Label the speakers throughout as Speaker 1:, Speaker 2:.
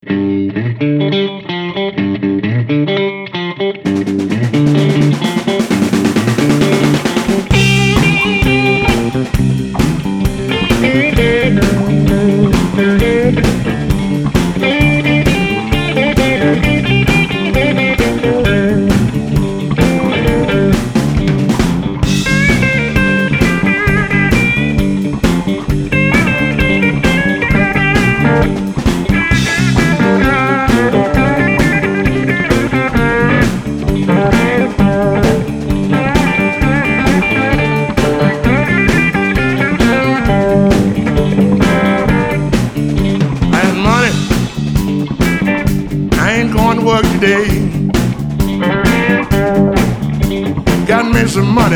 Speaker 1: Some money,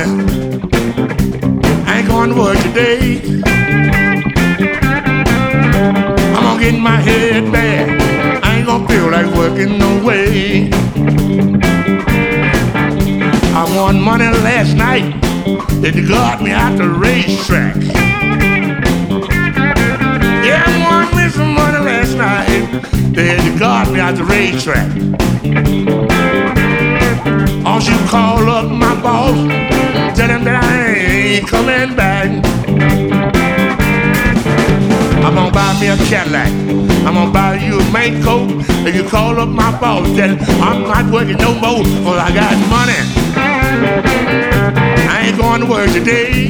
Speaker 1: I ain't going to work today. I'm gonna get my head back, I ain't gonna feel like working no way. I won money last night, they got me out the racetrack. Yeah, I won me some money last night, they got me out the racetrack. All you call up my boss, tell him that I ain't coming back. I'm gonna buy me a Cadillac, I'm gonna buy you a mink coat. If you call up my boss, tell him I'm not working no more, cause I got money. I ain't going to work today.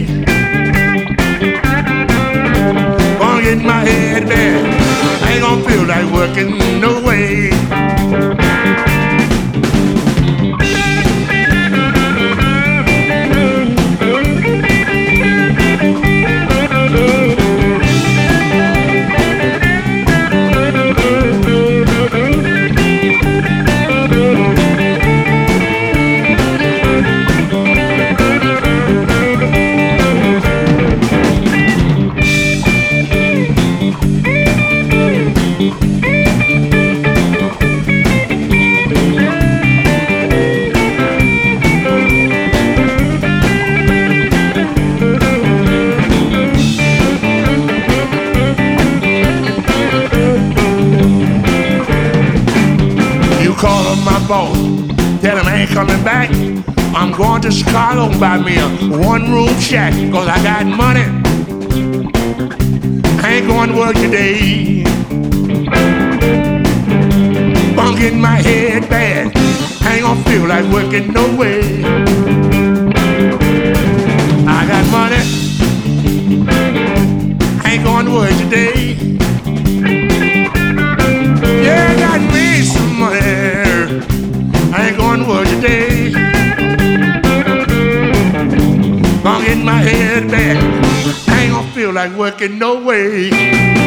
Speaker 1: Gonna get my head back, I ain't gonna feel like working no way. Boss, tell him I ain't coming back. I'm going to Chicago and buy me a one-room shack, cause I got money. I ain't going to work today. I'm getting my head bad, I ain't gonna feel like working no way. I got money, I ain't going to work today. Yeah, I got me some money, I ain't going to work today. Gonna get my head back, I ain't gonna feel like working no way.